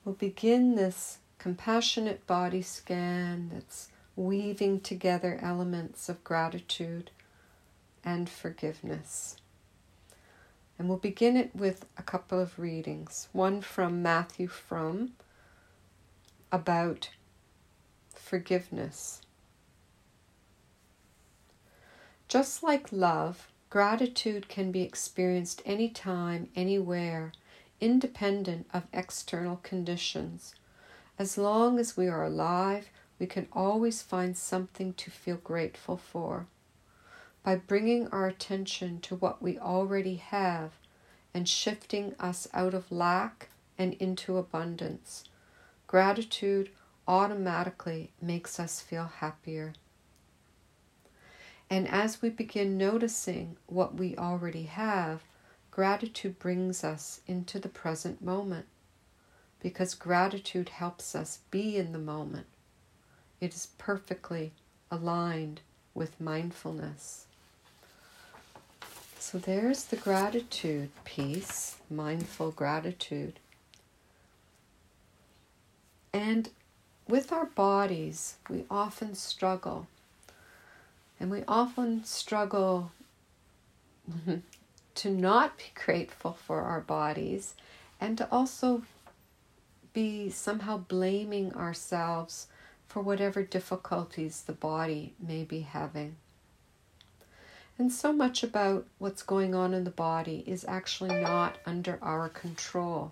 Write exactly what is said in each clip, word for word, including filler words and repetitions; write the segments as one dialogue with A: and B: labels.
A: We'll begin this compassionate body scan that's weaving together elements of gratitude and forgiveness. And we'll begin it with a couple of readings. One from Matthew Frum about forgiveness. Just like love, gratitude can be experienced anytime, anywhere, independent of external conditions. As long as we are alive, we can always find something to feel grateful for. By bringing our attention to what we already have and shifting us out of lack and into abundance, gratitude automatically makes us feel happier. And as we begin noticing what we already have, gratitude brings us into the present moment, because gratitude helps us be in the moment. It is perfectly aligned with mindfulness. So there's the gratitude piece, mindful gratitude. And with our bodies, we often struggle. And we often struggle to not be grateful for our bodies and to also be somehow blaming ourselves for whatever difficulties the body may be having. And so much about what's going on in the body is actually not under our control.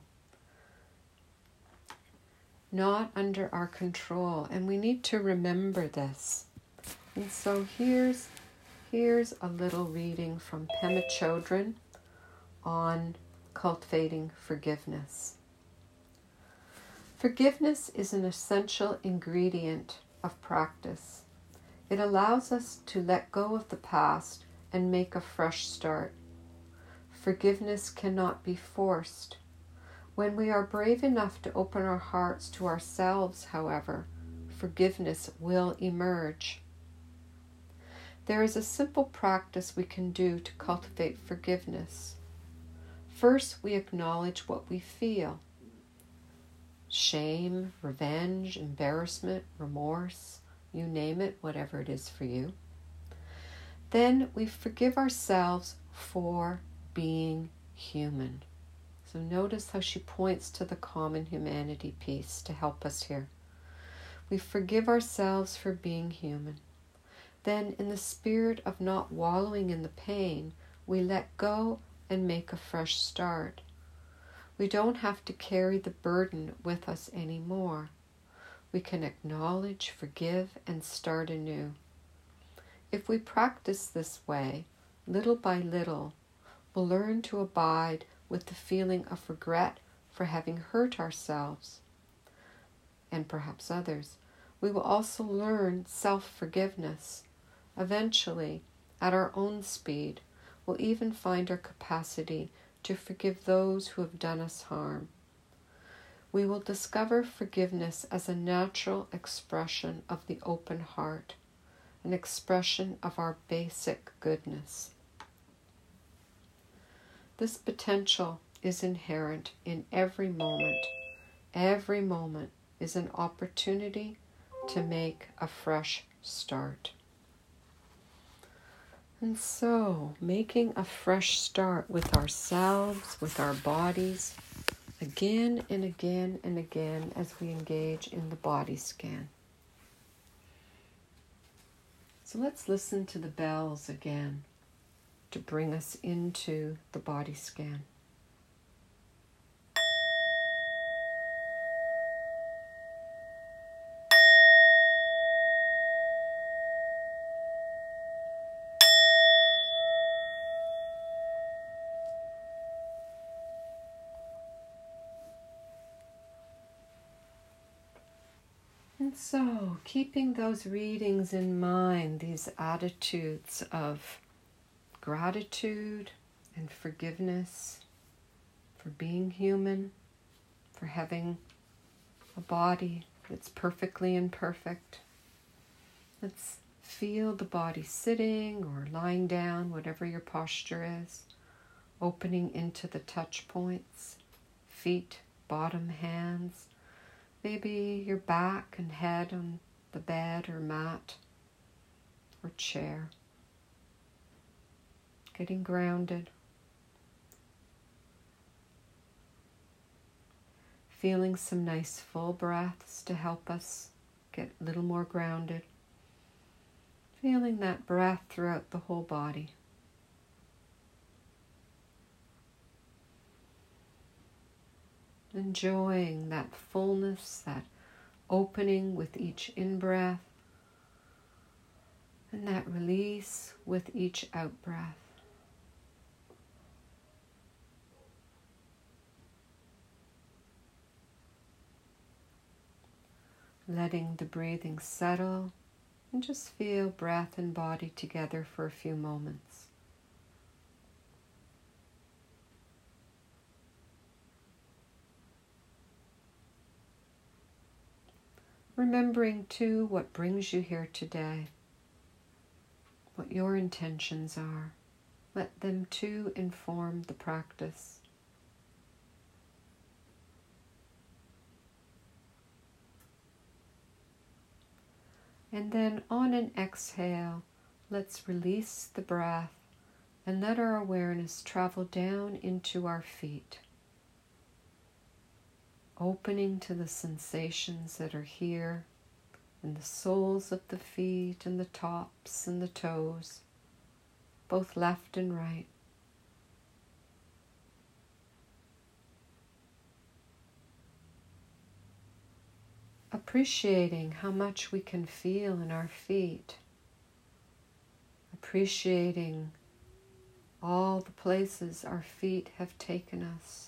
A: Not under our control. And we need to remember this. And so here's, here's a little reading from Pema Chodron on cultivating forgiveness. Forgiveness is an essential ingredient of practice. It allows us to let go of the past and make a fresh start. Forgiveness cannot be forced. When we are brave enough to open our hearts to ourselves, however, forgiveness will emerge. There is a simple practice we can do to cultivate forgiveness. First, we acknowledge what we feel. Shame, revenge, embarrassment, remorse, you name it, whatever it is for you. Then we forgive ourselves for being human. So notice how she points to the common humanity piece to help us here. We forgive ourselves for being human. Then, in the spirit of not wallowing in the pain, we let go and make a fresh start. We don't have to carry the burden with us anymore. We can acknowledge, forgive, and start anew. If we practice this way, little by little, we'll learn to abide with the feeling of regret for having hurt ourselves and perhaps others. We will also learn self-forgiveness. Eventually, at our own speed, we'll even find our capacity to forgive those who have done us harm. We will discover forgiveness as a natural expression of the open heart, an expression of our basic goodness. This potential is inherent in every moment. Every moment is an opportunity to make a fresh start. And so, making a fresh start with ourselves, with our bodies, again and again and again as we engage in the body scan. So let's listen to the bells again to bring us into the body scan. And so, keeping those readings in mind, these attitudes of gratitude and forgiveness for being human, for having a body that's perfectly imperfect. Let's feel the body sitting or lying down, whatever your posture is, opening into the touch points, feet, bottom, hands, maybe your back and head on the bed or mat or chair. Getting grounded. Feeling some nice full breaths to help us get a little more grounded. Feeling that breath throughout the whole body. Enjoying that fullness, that opening with each in-breath, and that release with each out-breath. Letting the breathing settle, and just feel breath and body together for a few moments. Remembering too what brings you here today, what your intentions are. Let them too inform the practice. And then on an exhale, let's release the breath and let our awareness travel down into our feet, opening to the sensations that are here in the soles of the feet and the tops and the toes, both left and right. Appreciating how much we can feel in our feet. Appreciating all the places our feet have taken us.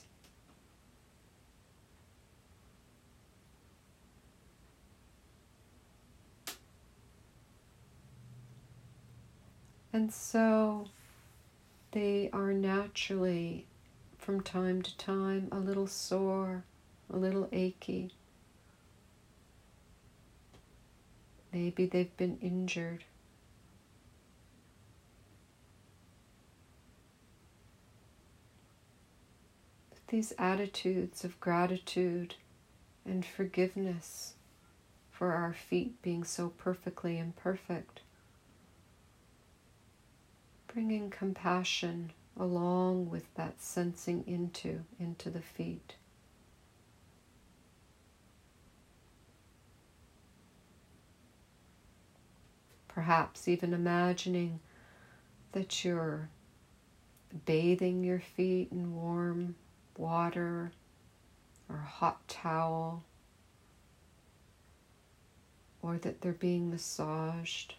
A: And so they are naturally, from time to time, a little sore, a little achy. Maybe they've been injured. But these attitudes of gratitude and forgiveness for our feet being so perfectly imperfect, bringing compassion along with that sensing into, into the feet. Perhaps even imagining that you're bathing your feet in warm water or a hot towel, or that they're being massaged.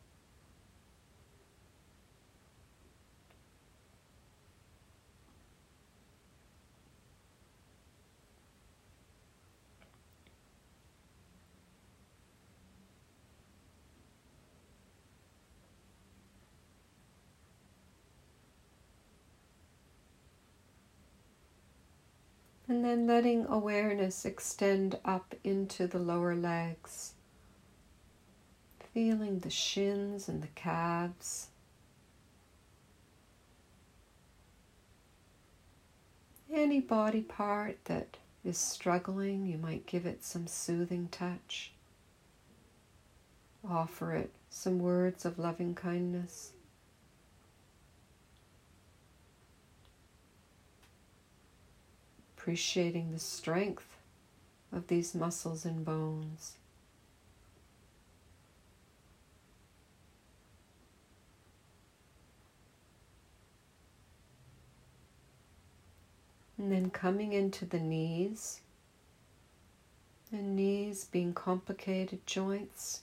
A: And then letting awareness extend up into the lower legs, feeling the shins and the calves. Any body part that is struggling, you might give it some soothing touch. Offer it some words of loving kindness. Appreciating the strength of these muscles and bones. And then coming into the knees, and knees being complicated joints,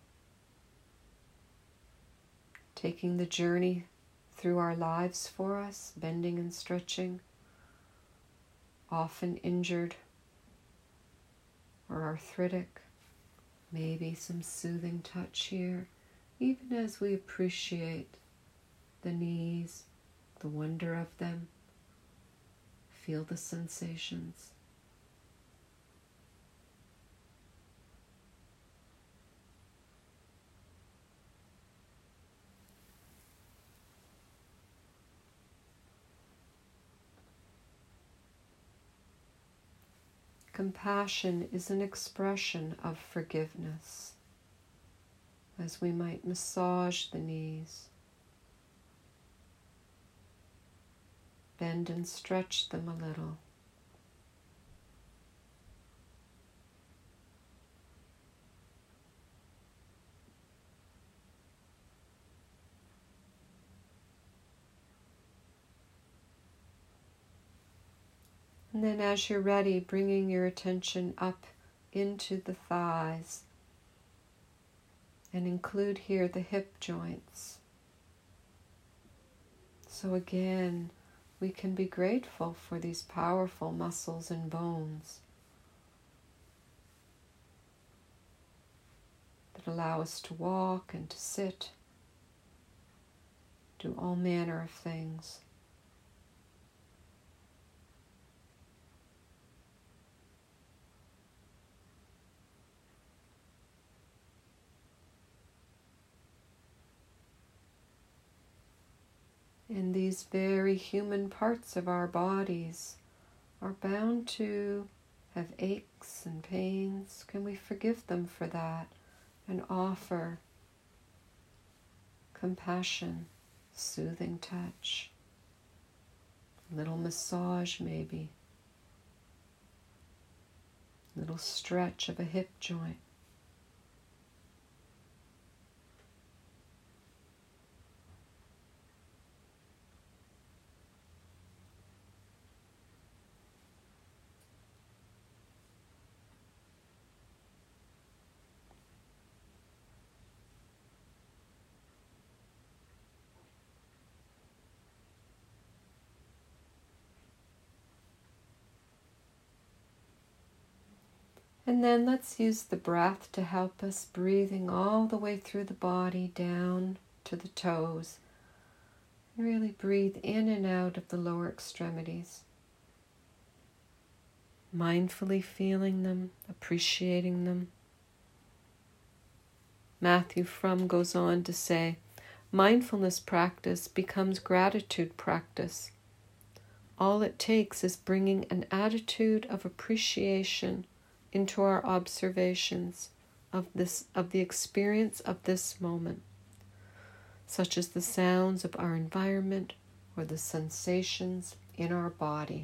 A: taking the journey through our lives for us, bending and stretching. Often injured or arthritic, maybe some soothing touch here, even as we appreciate the knees, the wonder of them, feel the sensations. Compassion is an expression of forgiveness, as we might massage the knees, bend and stretch them a little. And then as you're ready, bringing your attention up into the thighs, and include here the hip joints. So again, we can be grateful for these powerful muscles and bones that allow us to walk and to sit, do all manner of things. And these very human parts of our bodies are bound to have aches and pains. Can we forgive them for that and offer compassion, soothing touch, a little massage maybe, a little stretch of a hip joint. And then let's use the breath to help us, breathing all the way through the body down to the toes. Really breathe in and out of the lower extremities, mindfully feeling them, appreciating them. Matthew Frum goes on to say, mindfulness practice becomes gratitude practice. All it takes is bringing an attitude of appreciation into our observations of this, of the experience of this moment, such as the sounds of our environment or the sensations in our body.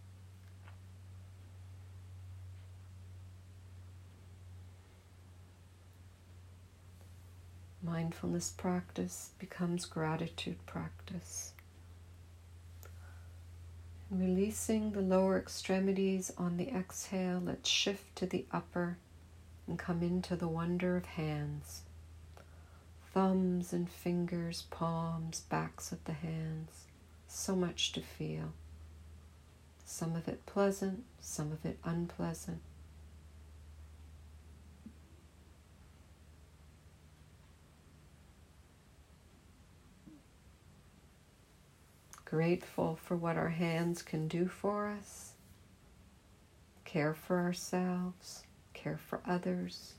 A: Mindfulness practice becomes gratitude practice. Releasing the lower extremities on the exhale, let's shift to the upper and come into the wonder of hands. Thumbs and fingers, palms, backs of the hands. So much to feel. Some of it pleasant, some of it unpleasant. Grateful for what our hands can do for us, care for ourselves, care for others,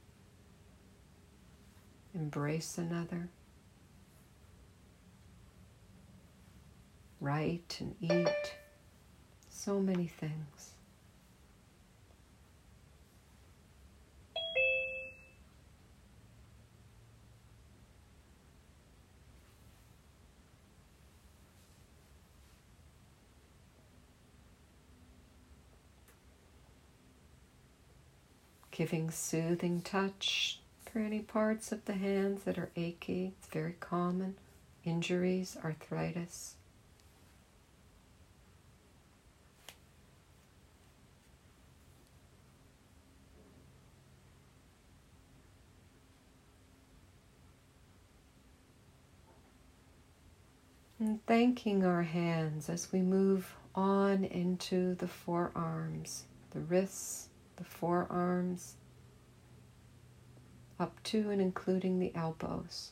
A: embrace another, write and eat, so many things. Giving soothing touch for any parts of the hands that are achy. It's very common. Injuries, arthritis. And thanking our hands as we move on into the forearms, the wrists, the forearms, up to and including the elbows.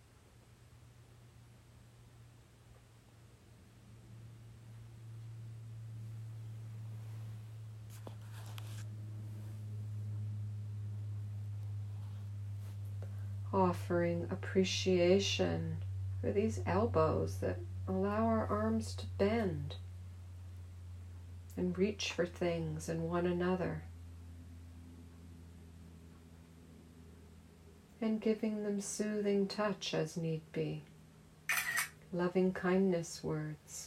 A: Offering appreciation for these elbows that allow our arms to bend. and reach for things and one another, and giving them soothing touch as need be, loving kindness words.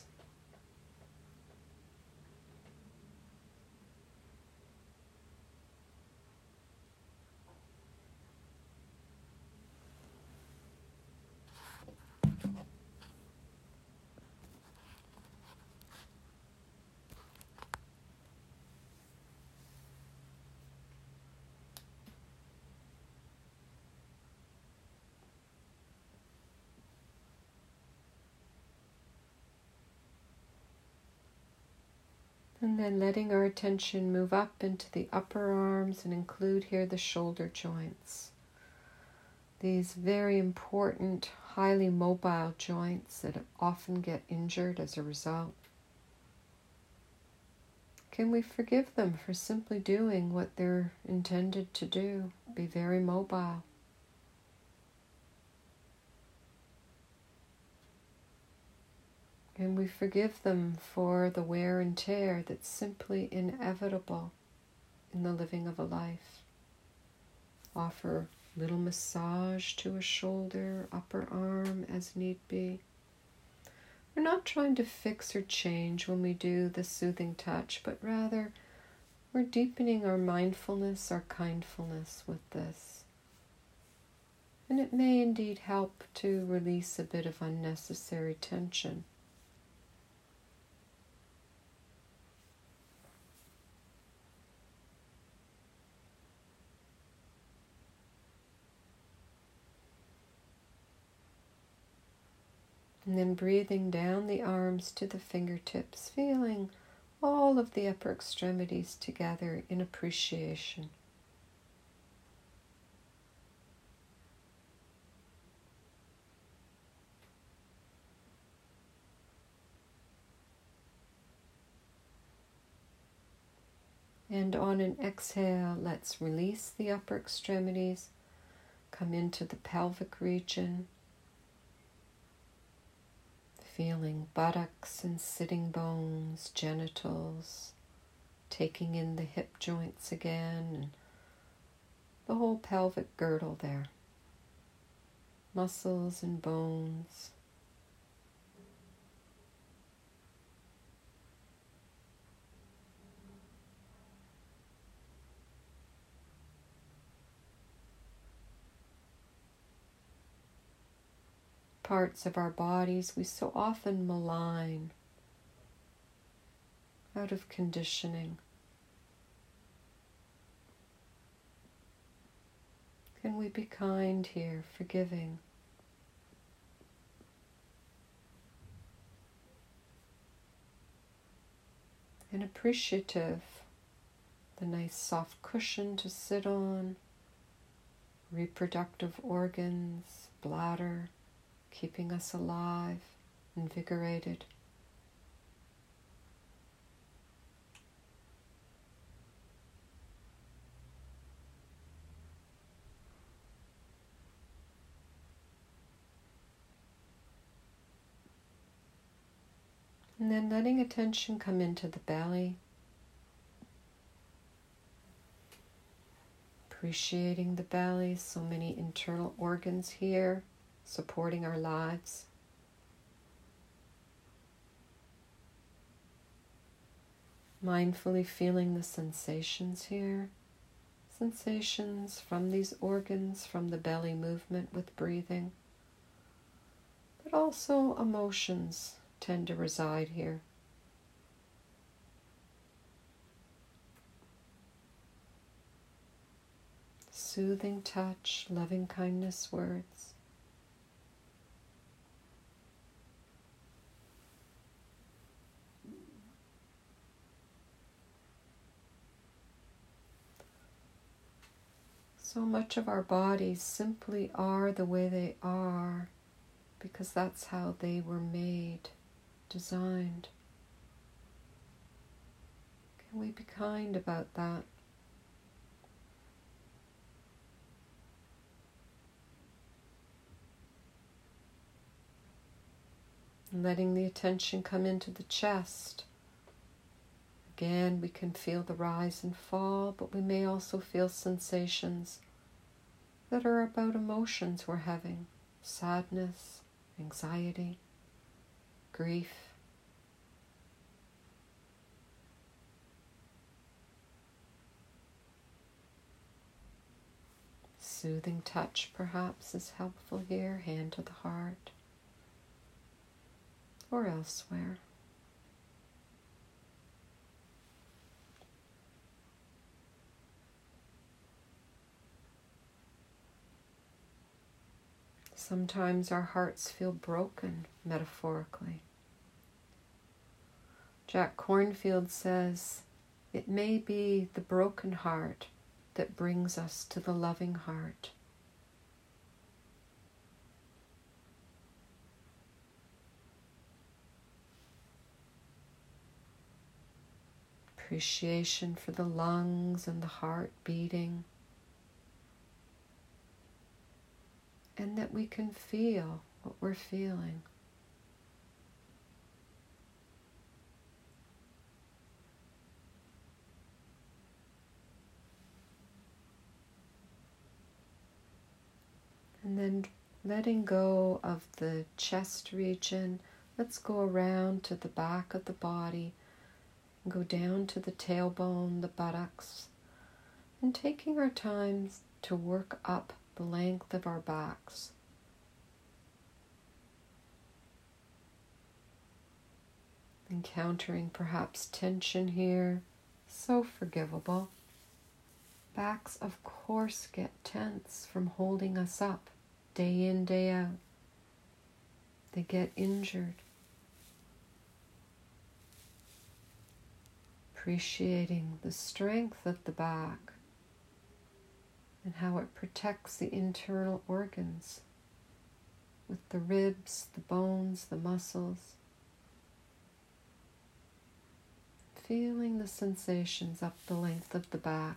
A: And then letting our attention move up into the upper arms and include here the shoulder joints. These very important, highly mobile joints that often get injured as a result. Can we forgive them for simply doing what they're intended to do? Be very mobile. And we forgive them for the wear and tear that's simply inevitable in the living of a life. Offer little massage to a shoulder, upper arm as need be. We're not trying to fix or change when we do the soothing touch, but rather we're deepening our mindfulness, our kindfulness with this. And it may indeed help to release a bit of unnecessary tension. And then breathing down the arms to the fingertips, feeling all of the upper extremities together in appreciation. And on an exhale, let's release the upper extremities, come into the pelvic region, feeling buttocks and sitting bones, genitals, taking in the hip joints again, and the whole pelvic girdle there. Muscles and bones. Parts of our bodies we so often malign out of conditioning. Can we be kind here, forgiving? And appreciative, the nice soft cushion to sit on, reproductive organs, bladder, keeping us alive, invigorated. And then letting attention come into the belly, appreciating the belly, so many internal organs here, supporting our lives. Mindfully feeling the sensations here, sensations from these organs, from the belly movement with breathing, but also emotions tend to reside here. Soothing touch, loving kindness words. So much of our bodies simply are the way they are because that's how they were made, designed. Can we be kind about that? And letting the attention come into the chest. Again, we can feel the rise and fall, but we may also feel sensations that are about emotions we're having: sadness, anxiety, grief. Soothing touch perhaps is helpful here, hand to the heart or elsewhere. Sometimes our hearts feel broken, metaphorically. Jack Kornfield says, it may be the broken heart that brings us to the loving heart. Appreciation for the lungs and the heart beating, and that we can feel what we're feeling. And then letting go of the chest region, let's go around to the back of the body and go down to the tailbone, the buttocks, and taking our time to work up the length of our backs. Encountering perhaps tension here, so forgivable. Backs, of course, get tense from holding us up day in, day out. They get injured. Appreciating the strength of the back and how it protects the internal organs with the ribs, the bones, the muscles. Feeling the sensations up the length of the back.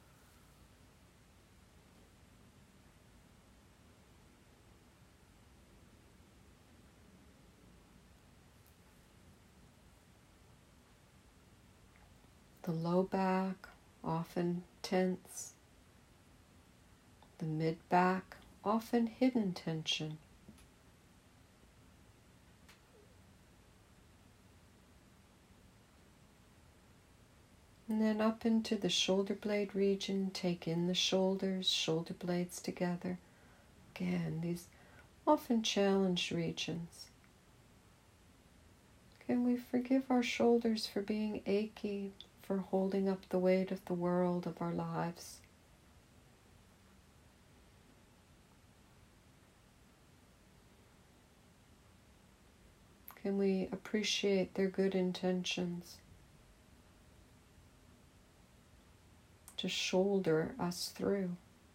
A: The low back, often tense. The mid-back, often hidden tension. And then up into the shoulder blade region, take in the shoulders, shoulder blades together. Again, these often challenged regions. Can we forgive our shoulders for being achy, for holding up the weight of the world, of our lives? Can we appreciate their good intentions to shoulder us through?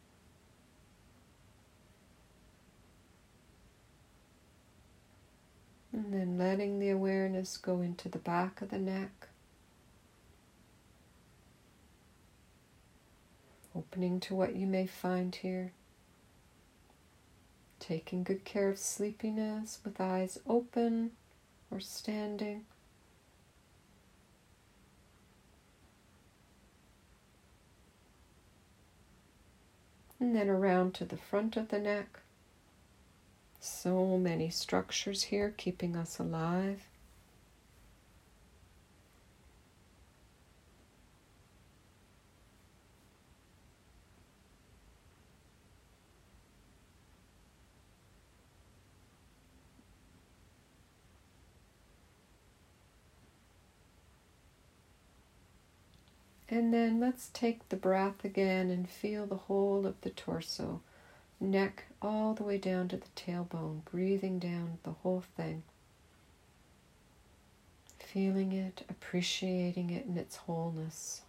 A: And then letting the awareness go into the back of the neck. Opening to what you may find here. Taking good care of sleepiness with eyes open or standing. And then around to the front of the neck. So many structures here keeping us alive. And then let's take the breath again and feel the whole of the torso, neck all the way down to the tailbone, breathing down the whole thing. Feeling it, appreciating it in its wholeness.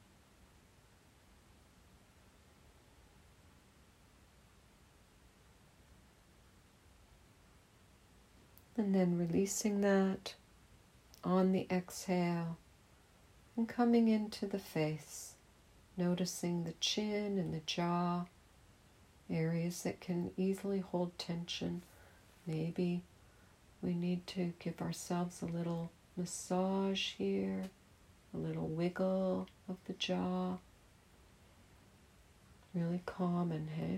A: And then releasing that on the exhale. And coming into the face, noticing the chin and the jaw, areas that can easily hold tension. Maybe we need to give ourselves a little massage here, a little wiggle of the jaw. Really common, hey?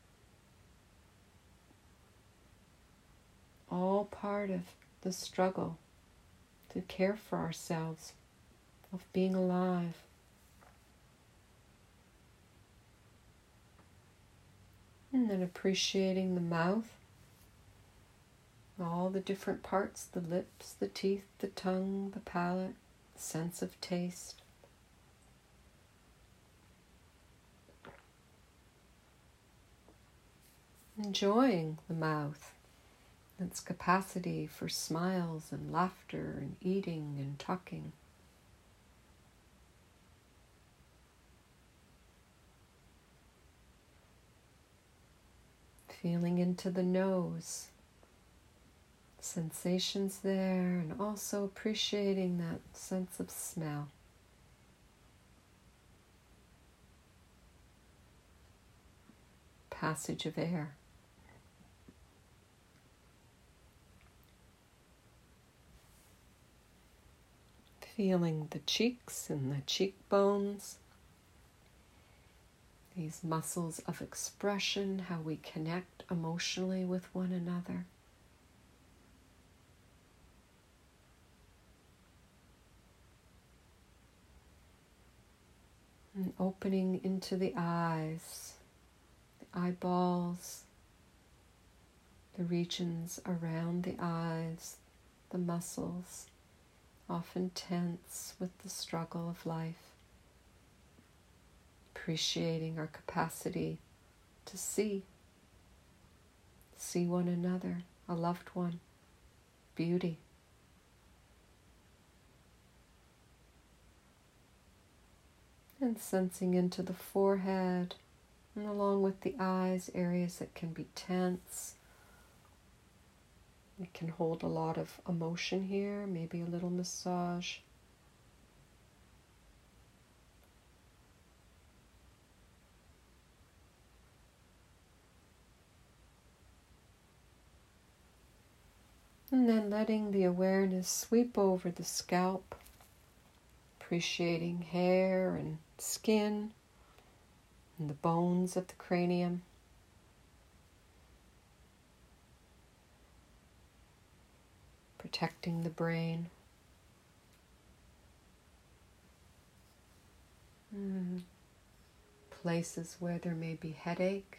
A: All part of the struggle to care for ourselves, of being alive. And then appreciating the mouth, all the different parts, the lips, the teeth, the tongue, the palate, sense of taste. Enjoying the mouth, its capacity for smiles and laughter and eating and talking. Feeling into the nose, sensations there, and also appreciating that sense of smell. Passage of air. Feeling the cheeks and the cheekbones, these muscles of expression, how we connect emotionally with one another. And opening into the eyes, the eyeballs, the regions around the eyes, the muscles, often tense with the struggle of life. Appreciating our capacity to see, see one another, a loved one, beauty. And sensing into the forehead, and along with the eyes, areas that can be tense. It can hold a lot of emotion here, maybe a little massage. And then letting the awareness sweep over the scalp, appreciating hair and skin and the bones of the cranium. Protecting the brain. Mm. Places where there may be headache.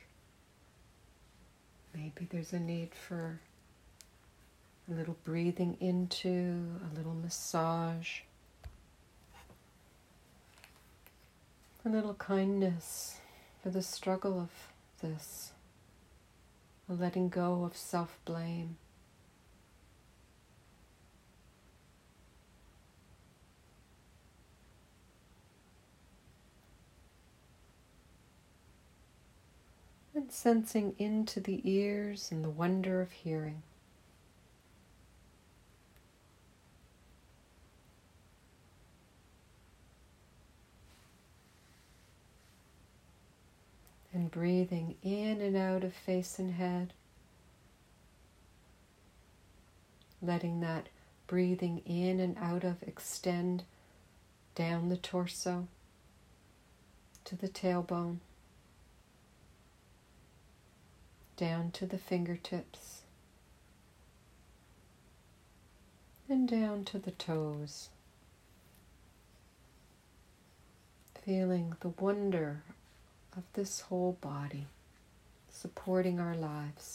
A: Maybe there's a need for a little breathing into, a little massage, a little kindness for the struggle of this, a letting go of self-blame. And sensing into the ears and the wonder of hearing. And breathing in and out of face and head. Letting that breathing in and out of extend down the torso to the tailbone, down to the fingertips, and down to the toes. Feeling the wonder of this whole body supporting our lives.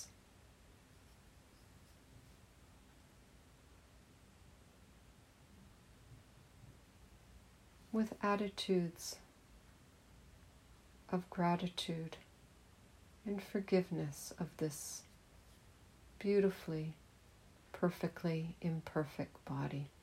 A: With attitudes of gratitude and forgiveness of this beautifully, perfectly imperfect body.